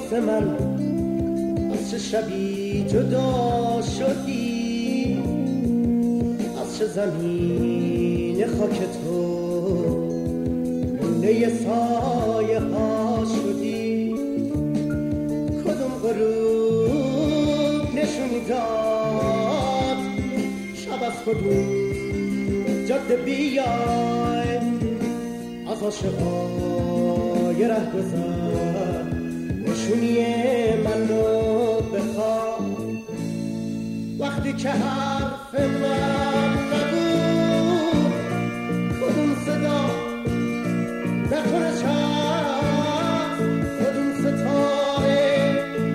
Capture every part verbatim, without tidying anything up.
واسه من از چه شبی جدا شدی، از چه زمین خاک تو لونه سایه ها شدی. کدوم غروب نشون داد شب از کدوم جاده بیای، از عاشقای ره گذر نشونی منو بخواه. وقتی که حرف من نبود کدوم صدا نکنه چشم، کدوم ستاره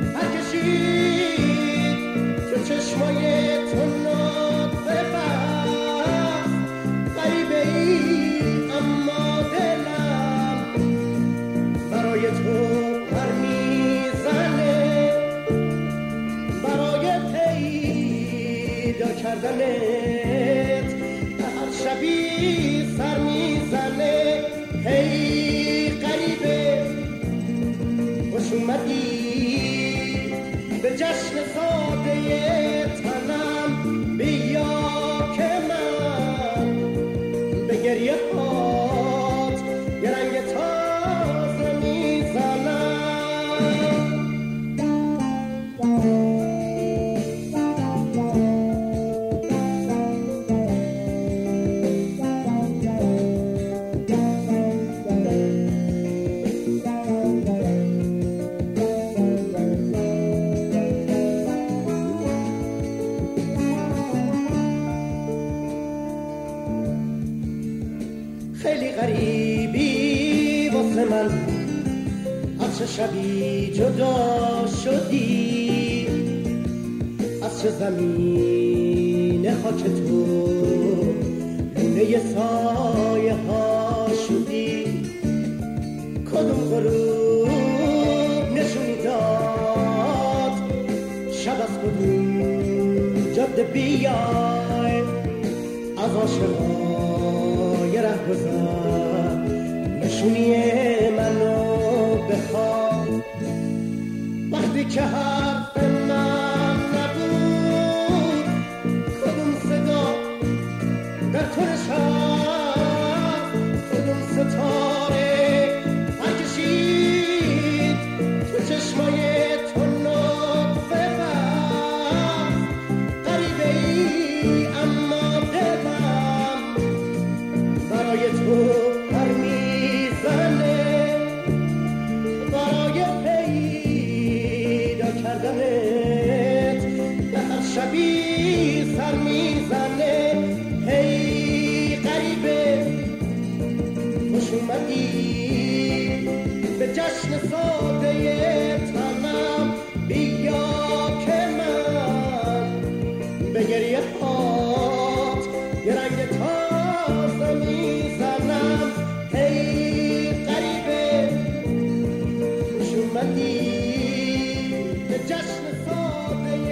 پرکشید تو چشمای تو نطفه بست. غریبه ای اما دلم برای تو پر میزنه، برای پیدا کردنت به هر شبی سر میزنه. هی غریبه خوش اومدی به جشن ساده تنم، بیا که من به گریه هات یه رنگ تازه میزنم. خیلی غریبی واسه من از چه شبی جدا شدی، از چه زمین خاک تو لونه سایه ها شدی. کدوم غروب نشون داد شب از کدوم جاده بیای، از عاشقای ره گذر نشونی منو بخواه. وقتی که حرف من نبود کدوم صدا در تو نشست، کدوم ستاره پرکشید تو چشمای تو نطفه بست. غریبه ای اما دلم برای تو پر میزنه، برای پیدا کردنت به هر شبی سر میزنه. هی غریبه خوش اومدی به جشن ساده تنم، بیا که من به گریه هات یه رنگ تازه میزنم. هی غریبه خوش اومدی به جشن ساده